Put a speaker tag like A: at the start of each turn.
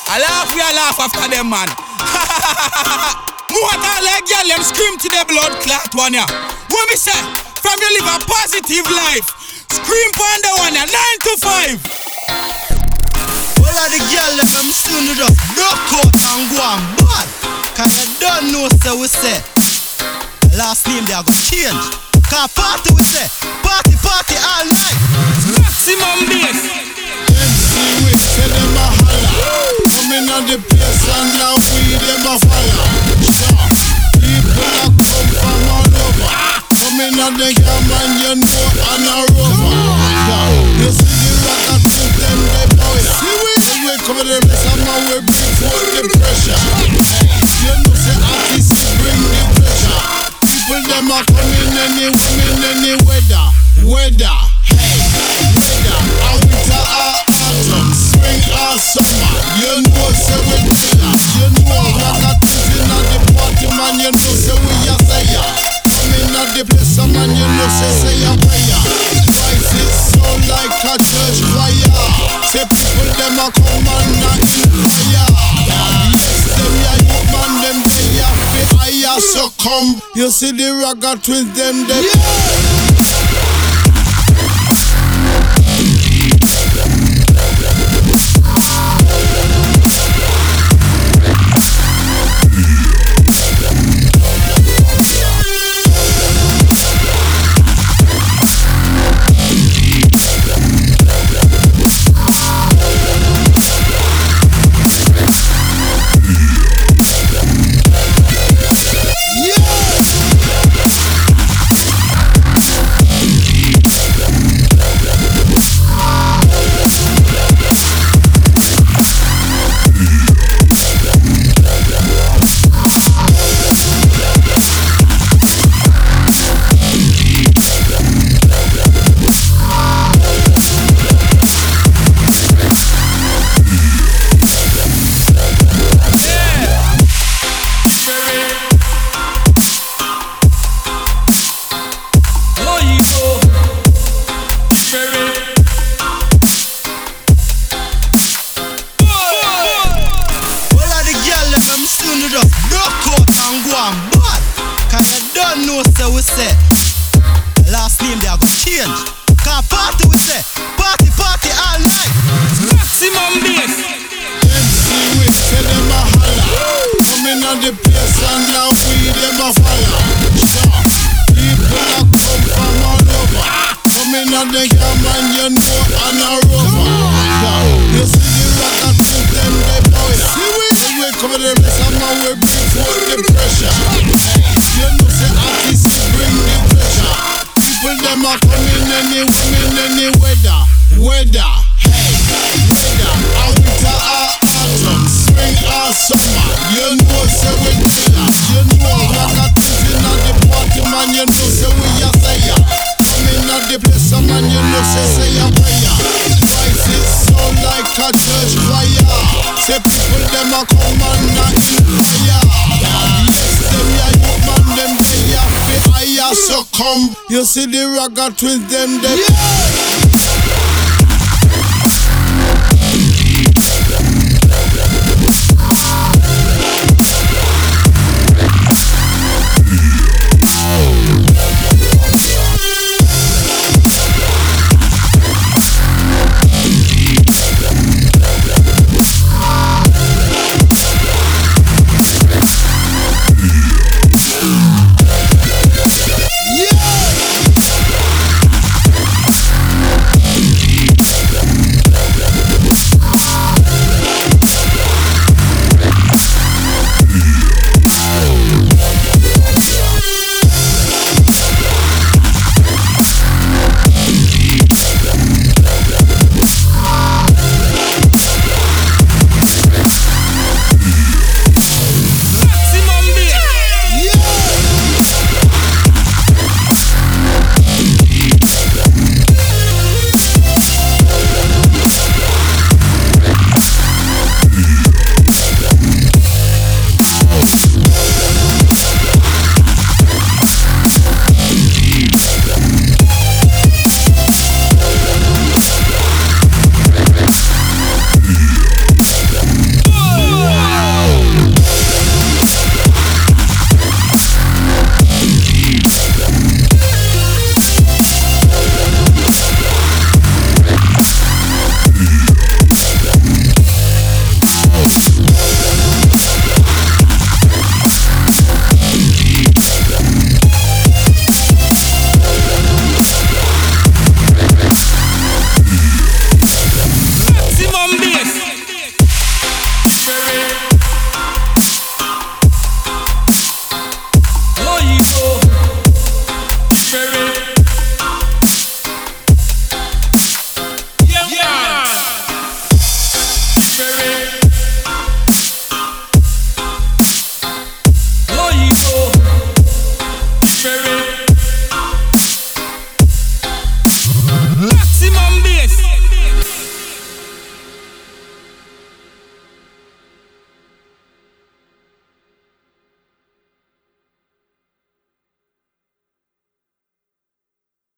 A: I laugh after them, man. More than like girl, them scream to the blood clot one, yeah. What me say? From you live a positive life. Scream for the one, yeah, 9 to 5.
B: All of the girl that I'm soon to just knock out and go on bad. Cause you don't know, so we say last name they are gonna change. Cause party we say, party all night.
A: Maximum bass.
C: MC we say them a holla. Coming on the place and now we them a fire. Sharp. People a come from all over. Coming on the camera and you know and a rover. You see the rocket to them they bow ya. When we come to the place and now we bring forth the pressure. You know say artists bring the pressure. People them are coming any weather. Weather. Hey, winter or autumn, spring or summer. You know say we killer. You know rocket is in the party man. You know say we a sayer. Coming at the place man. You know say a prayer. Voices sound like a church choir. Say people them a come and not in fire. Yes, them ya you man them they a fi higher. So come, you see the Ragga Twins them they. Last name they are gonna change. Cause party we say, party all night.
A: Maximum bass.
C: MC we say them a holla. Coming on the place and now we them a fire. Sharp. People a come from all over. Coming on the camera and you know and a rover. You see the rocket to them they bow ya. When we come to the place and now we bring forth the pressure. You know say artists bring the pressure. People them are coming any weather. Weather. Hey, weather. Winter or autumn, spring or summer. You know say we killer. You know rocket is in the party man. You know say we a sayer. Coming at the place man. You know say a prayer. Voices sound like a church choir. Say people them are come and not in fire. Yes, them ya you man them they a fi higher. So come, you see the Ragga Twins them they.